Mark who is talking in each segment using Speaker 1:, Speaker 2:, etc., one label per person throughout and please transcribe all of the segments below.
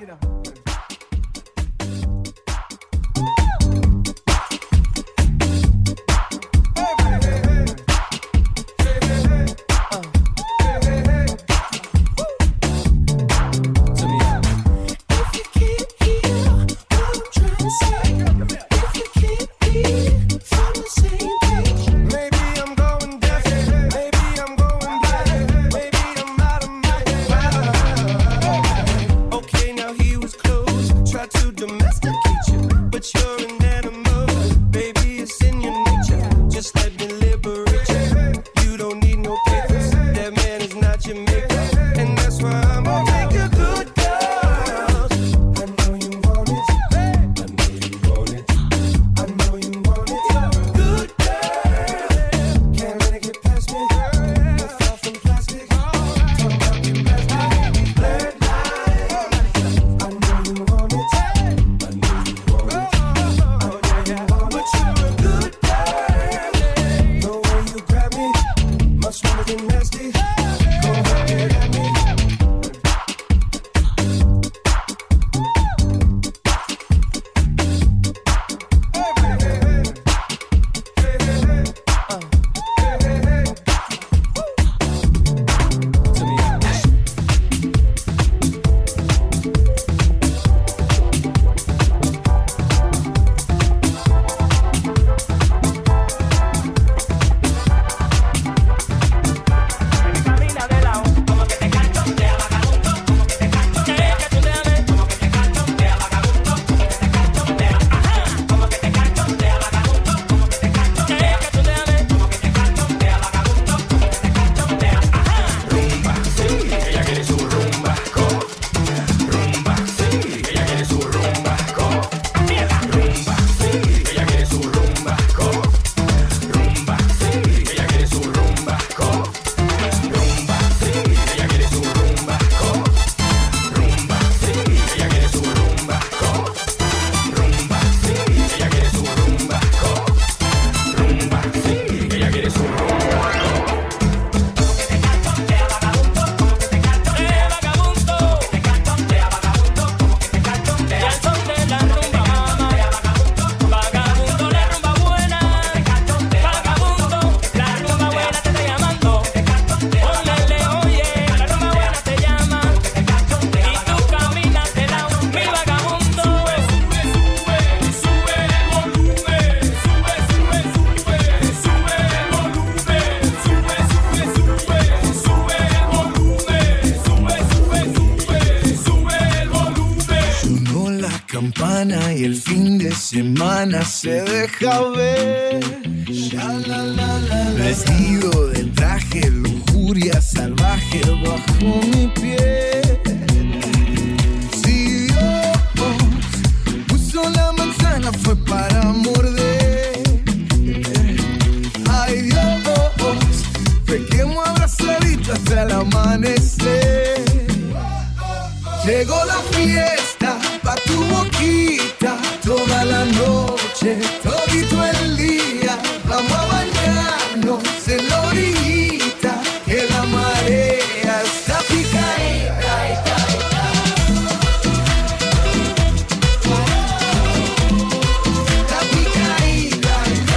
Speaker 1: Y el fin de semana se deja ver. Vestido de traje, lujuria salvaje bajo mi piel. Si Dios puso la manzana fue para morder. Ay Dios, pequemos abrazaditos hasta el amanecer. Llegó la fiesta pa' tu boquita, toda la noche, todito el día. Vamos a bañarnos en la orillita, que la marea está picadita. Está picadita.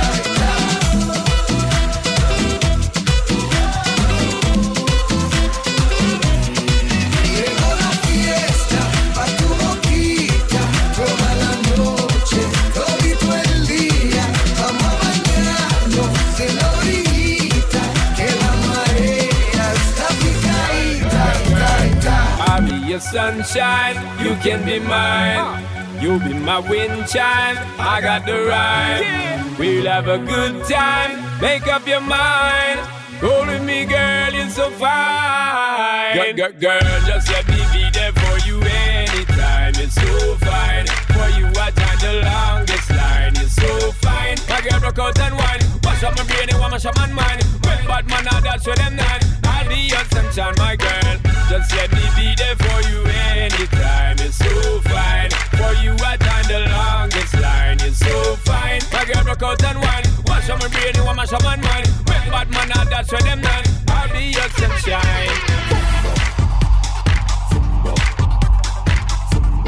Speaker 1: Llegó la fiesta pa' tu boquita, toda la noche, todito el día. Vamos a bañarnos en la orillita, que la marea está picadita.
Speaker 2: I'll be your sunshine, you can be mine. You'll be my wind chime, I got the rhyme. We'll have a good time, make up your mind. Roll with me, girl, you're so fine. Girl, just let me be there for you anytime. You're so fine, for you I time the longest line. You're so fine, my girl, rock out and wine. Wash up my brain and wash up my mind. When bad man, now that's where them nine. I'll be your sunshine, my girl. Just let me be there for you anytime. You're so fine, for you I time the longest line. You're so fine, my girl, rock out and wine. Wash up my brain and wash up my mind. When bad man, now that's where them nine. I'll be your sunshine.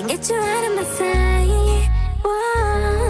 Speaker 3: Can't get you out of my sight. Whoa,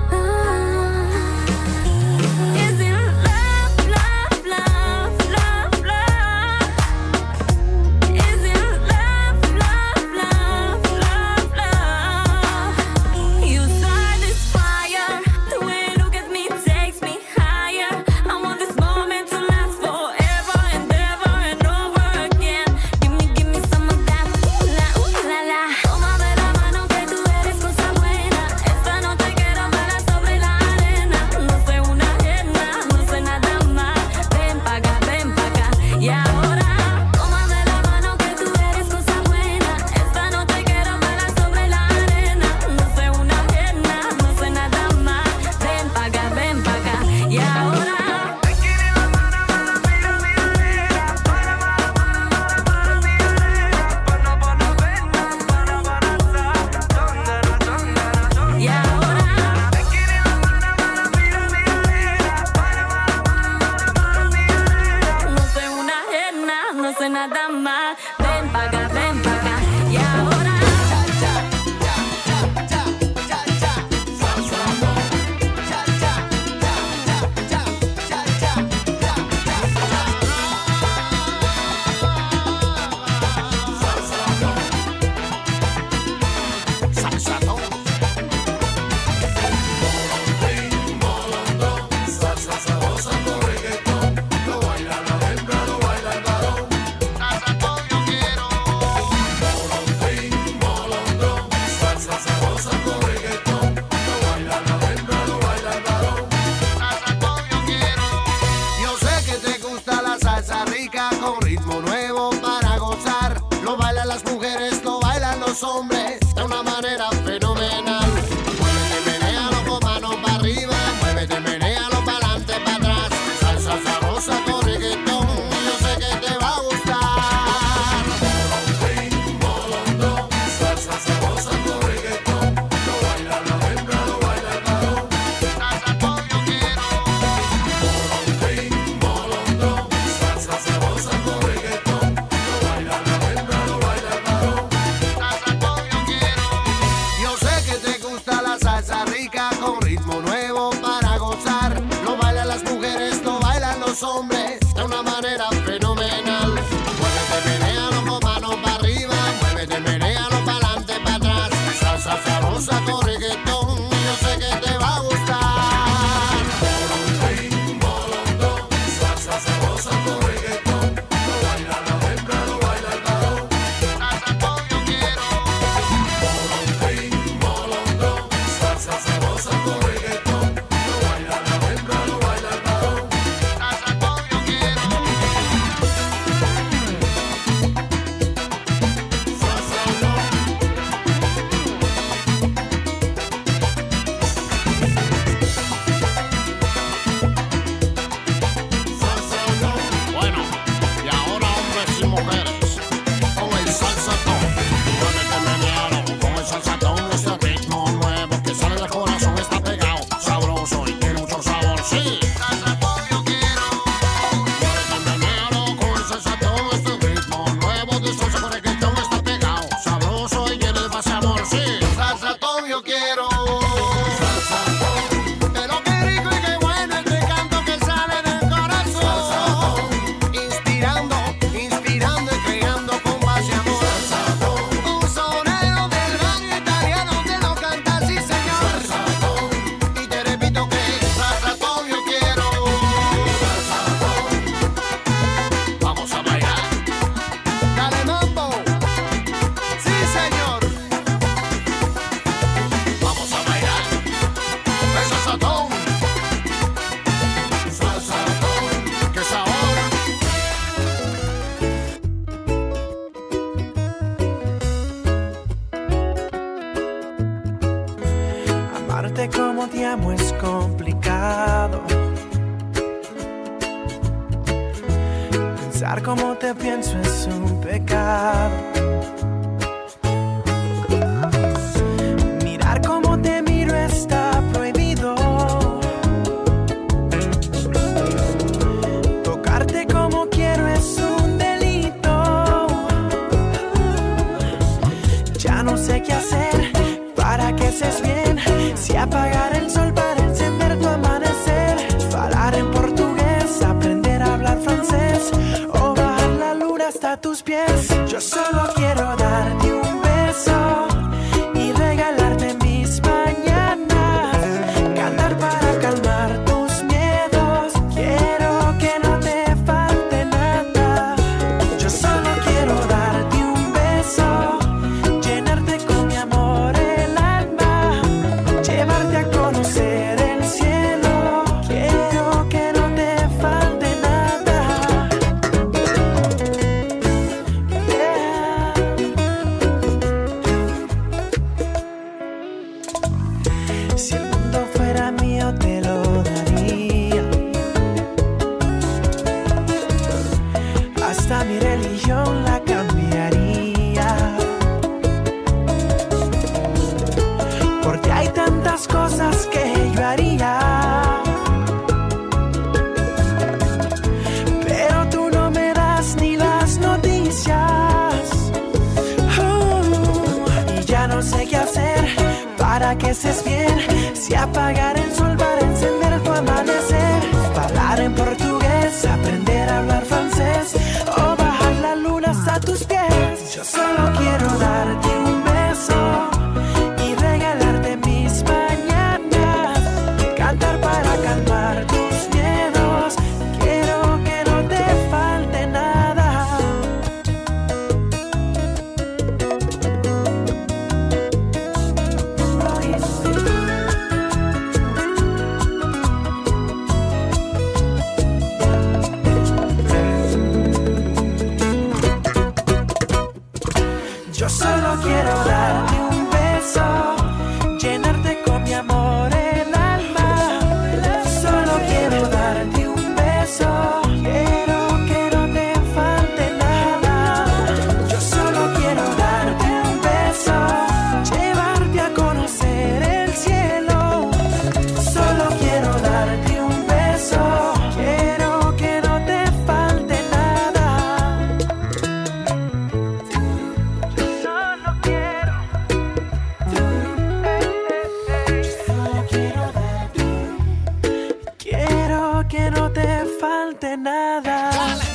Speaker 3: Is it love, love, love, love, love? Is it love, love, love, love, love? You start this fire. The way you look at me takes me higher. I want this moment to last forever and ever and over again. Give me some of that. Ooh la la. Tómame la mano que tú eres cosa buena. Esta noche quiero bailar sobre la arena. No soy una ajena, no soy nada más. Ven pa' acá, ven pa' acá. Y ahora, tómame la mano que tú eres cosa buena. Esta noche quiero bailar sobre la arena. No soy una ajena, no soy nada más. Ven pa' acá, ven pa' acá. Y ahora. Y ahora no soy una ajena, no soy nada más. Ven pa' acá, ven pa' acá. Y ahora
Speaker 4: Yo sé que te gusta la salsa rica con ritmo nuevo para gozar. Lo bailan las mujeres, lo bailan los hombres de una manera fenomenal. Muévete, menéalo con manos para arriba, muévete, menéalo para adelante, para atrás. Salsa sabrosa con reggaetón, yo sé que te va a gustar. Salsa sabrosa con reggaetón, lo baila la hembra, lo baila el varón. Salsatón yo quiero. Salsa sabrosa con reggaetón, lo baila la hembra, lo baila el varón. Salsatón yo quiero. Yo sé que te gusta la salsa rica con ritmo nuevo para gozar. Lo bailan las mujeres, lo bailan los hombres de una manera fenomenal. Muévete, menéalo con manos para arriba, muévete, menéalo para adelante, para atrás. Salsa sabrosa con reggaetón, yo sé que te va a gustar. Salsa sabrosa con reggaetón, lo baila la hembra, lo baila el varón. Salsatón yo quiero. Salsa sabrosa con reggaetón, lo baila la hembra, lo baila el varón. Salsatón yo quiero. Bueno, y ahora hombres y mujeres, con el salsatón. Muévete, menéalo con el salsatón, este ritmo nuevo que sale del corazón, está pegado, sabroso y tiene mucho sabor, sí. Salsatón yo quiero. Muévete, menéalo con el salsatón, este ritmo nuevo de salsa con reggaetón, está pegado, sabroso y tiene más sabor, sí. Salsatón yo quiero. Pero qué rico y qué bueno este canto que sale del corazón. Inspirando, inspirando y creando con paz y amor. Un sonero del barrio italiano te lo canta, sí señor. Y te repito que salsatón yo quiero. Vamos a bailar. Dale mambo. Sí señor. Vamos a bailar. El salsatón. Salsatón. Qué sabor.
Speaker 5: Amarte como te amo es complicado. Pensar como te pienso es un pecado. Mirar como te miro está prohibido. Tocarte como quiero es un delito. Ya no sé qué hacer. haces bien. Si apagar el sol para encender tu amanecer, falar en portugués, aprender a hablar francés o bajar la luna hasta tus pies. Yo solo quiero darte un beso y regalarte mis mañanas, cantar para calmar tus miedos. Quiero que no te falte nada. Yo solo quiero darte un beso, llenarte con mi amor el alma, llevarte a conocer el cielo. Quiero que no te falte nada. Si el mundo fuera mío te lo daría, hasta mi religión la cambiaría, porque hay tantas cosas que yo haría, pero tú no me das ni las noticias. Y ya no sé qué hacer para que estés bien. Si apagar el sol para encender tu amanecer, hablar en portugués, aprender a hablar francés o bajar la luna hasta tus pies. Yo solo quiero darte un beso y regalarte mis mañanas, cantar para calmar tus miedos. Quiero que no te falte nada. Yo solo quiero darte un beso, llenarte con mi amor el alma. Solo quiero darte un beso, quiero que no te falte nada. Yo solo quiero darte un beso, llevarte a conocer el cielo. Solo quiero darte un beso, quiero que no te falte nada. Solo quiero darte, quiero que no te falte nada.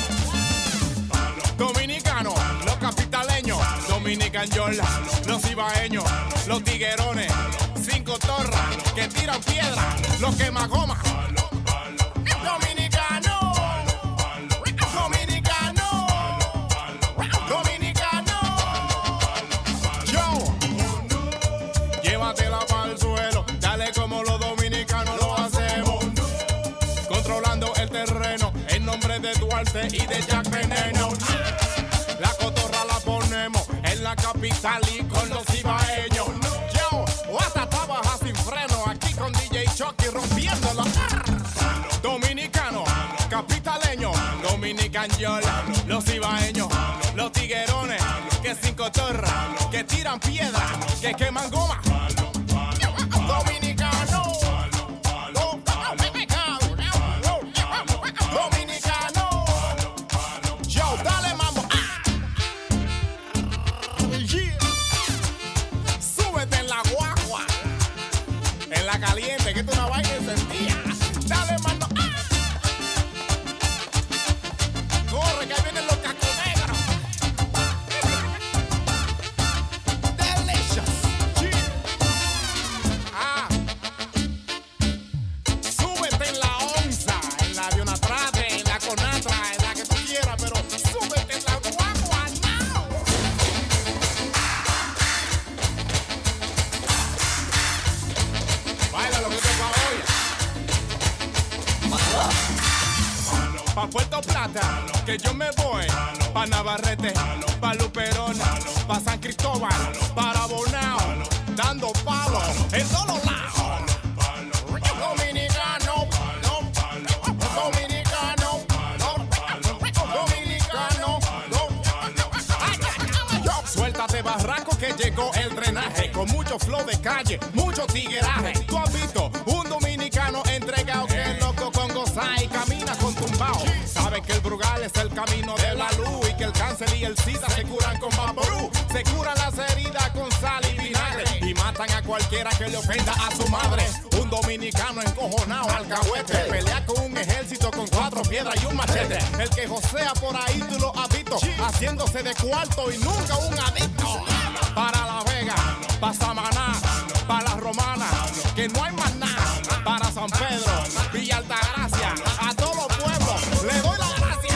Speaker 6: Dominicanos, los capitaleños, Dominican Yola, los ibaeños, los tiguerones, 5 torras que tiran piedra, los quemagomas. Dominicano, dominicano, dominicano. Yo, llévatela pa'l suelo, dale como los dominicanos lo hacemos. Controlando el terreno en nombre de Duarte y de Jack Veneno. La cotorra la ponemos en la capital y con los ibaeños. Yo, hasta trabaja sin freno aquí con DJ Chucky rompiéndolo. Dominicano, capitaleño, Dominican Yola, los ibaeños, los tiguerones, que 5 torras, que tiran piedra, que queman goma. Dominicano, dominicano, yo, dale mambo. Yeah. Súbete en la guagua, en la caliente, que es una vaina encendida. Dale mano. Corre, que ahí vienen los cacos negros. Delicious. Yeah. Súbete en la onza, en la Dionatrate, en la Conatra, en la que tú quieras, pero súbete en la guagua now. Baila lo que te pa' hoy. Pa' Puerto Plata, que yo me voy. Pa' Navarrete, pa' Luperón, pa' San Cristóbal, para Bonao, dando palos en todos lados. Dominicano, dominicano, dominicano, suéltate barranco que llegó el drenaje, con mucho flow de calle, mucho tigueraje. Tú has visto un dominicano entregado que es loco con gozar y camina con tumbao. Sabe que el Brugal es el camino de la luz y que el cáncer y el SIDA se curan con Vaporú. Se curan las heridas con sal y vinagre y mata matan a cualquiera que le ofenda a su madre. Un dominicano encojonado, alcahuete, pelea con un ejército con 4 piedras y un machete. El que josea por ahí tú lo has visto, haciéndose de cuarto y nunca un adicto. Para La Vega, para Samaná, para La Romana, que no hay más nada. Para San Pedro, Villa Altagracia, a todos los pueblos le doy la gracia.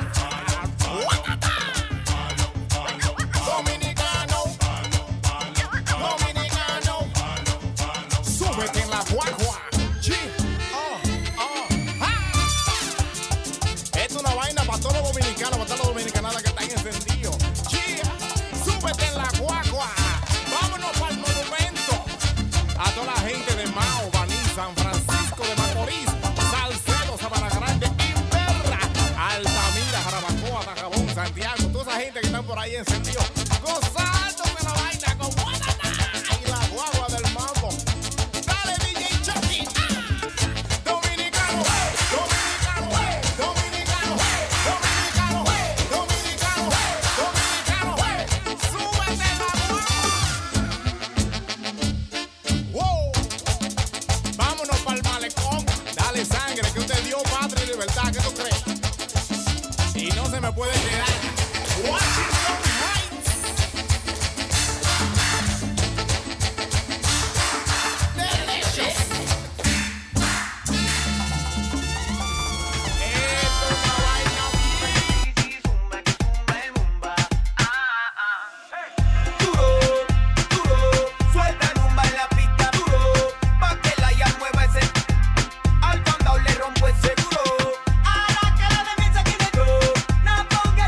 Speaker 6: Dominicano, dominicano, súbete en la guagua. Esto es una vaina para todos los dominicanos, para todas las dominicanadas que están encendidos. Súbete en la guagua. Vámonos para el monumento. A toda la gente de Mao, Baní, San Francisco de Macorís, Salcedo, Sabana Grande, Imperra, Altamira, Jarabacoa, Dajabón, Santiago, toda esa gente que están por ahí encendidos, gozando de la vaina con Guananá y la guagua del mambo. Dale, DJ Chucky. Dominicano, dominicano, dominicano, dominicano, dominicano, dominicano, súbete la guagua. Wow. Vámonos para el malecón. Dale sangre, que usted dio patria y libertad. ¿Qué tú crees? Y no se me puede quedar. Washington Heights. Delicious. Esto es una vaina.
Speaker 7: Duro, duro, suelta rumba en la pista, duro, pa' que la ya mueva ese. Al condado le rompo el seguro. Ahora que la demencia tiene todo, no ponga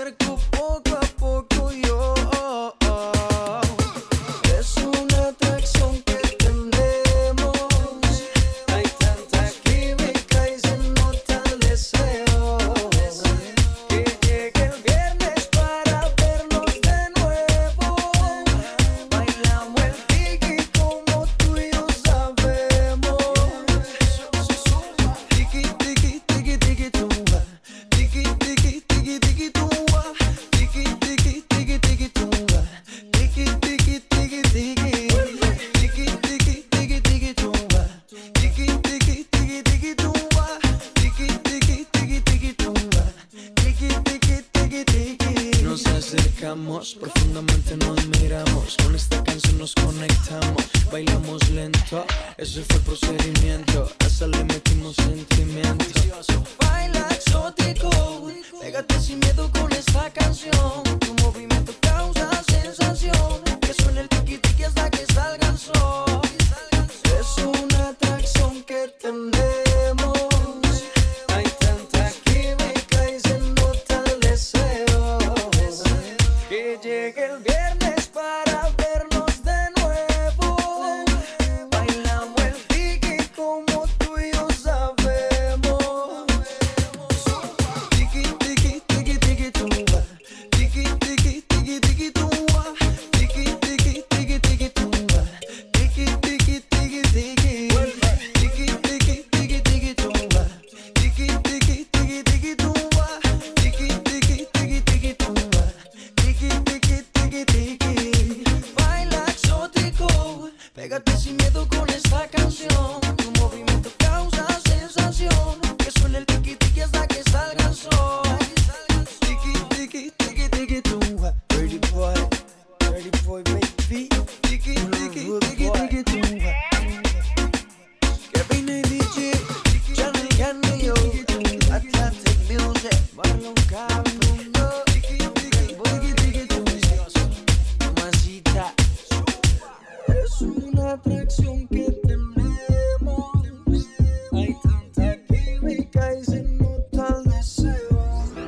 Speaker 5: acerco poco a poco yo. Es una atracción que tenemos. Hay tanta química y se nota el deseo. Que llegue el viernes para vernos de nuevo. Bailamos el tiki como tú y yo sabemos. Tiki, tiki, tiki, tiki, tumba. Tiki, tiki, tiki, tiki, tumba. Tiki, tiki, tiki, tiki, tumba. Tiki, tiki, tiki, tiki. Tiki, tiki, tiki, tiki, tumba. Tiki, tiki, tiki, tiki, tumba. Tiki, tiki, tiki, tiki, tumba. Tiki, tiki, tiki, tiki. Nos acercamos, profundamente nos miramos. Con esta canción nos conectamos. Bailamos lento, ese fue el procedimiento. A esa le metimos sentimiento. Baila exótico, pégate sin miedo con esta canción. Tu movimiento causa sensación. Que suene el tiki tiki hasta que salga el sol. Es una atracción que tenemos. Hay tanta química y se nota el deseo. Que llegue el viernes para vernos de nuevo. Bailamos el tiki como tú y yo sabemos. Tiki, tiki, tiki, tiki, tumba. Tiki, tiki, tiki, tiki, tumba. Tiki, tiki, tiki, tiki, tumba. Tiki, tiki, tiki, tiki. Tiki, tiki, tiki, tiki, tumba. Tiki, tiki, tiki, tiki, tumba. Tiki, tiki, tiki, tiki, tumba. Tiki, tiki, tiki, tiki. Baila exótico, pégate sin miedo con esta canción. Tu movimiento causa sensación. Que suene el tiki tiki hasta que salga el sol. Tiki, tiki, tiki, tiki, tumba. Dirty boy, baby. Tiki, tiki, tiki, tiki, tumba. Kevin y DJ, Johnny and yo. Atlantic Music, Marlon Cabruno. Tiki, tiki, tiki, tiki, tumba. Mamacita. Es una atracción que tenemos. Hay tanta química y se nota el deseo.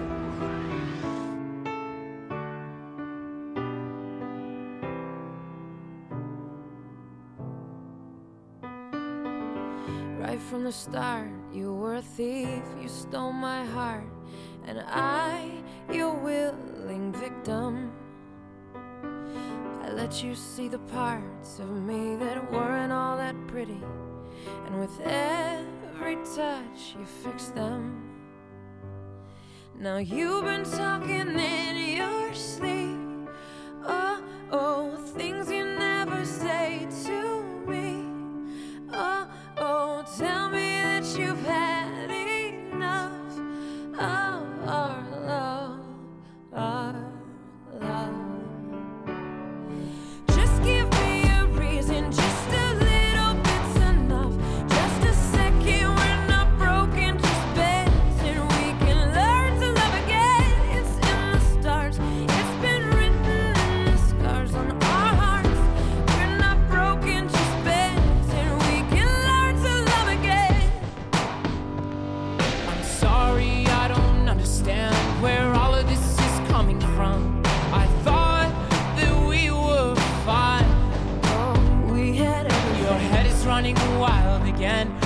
Speaker 3: Right from the start, you were a thief, you stole my heart, and I, your willing victim. I let you see the parts of me that weren't all that pretty, and with every touch you fixed them. Now you've been talking in your sleep, oh, oh, things you never say to me. Oh, oh, tell me that you've had enough of our love, our love. Just give me a reason, just a little bit's enough. Just a second, we're not broken, just bends, and we can learn to love again. It's in the stars, it's been written in the scars on our hearts. We're not broken, just bends, and we can learn to love again.
Speaker 2: I'm sorry, I don't understand where all of this is coming from. I thought that we were fine.
Speaker 3: Oh, we had everything.
Speaker 2: Your head is running wild again.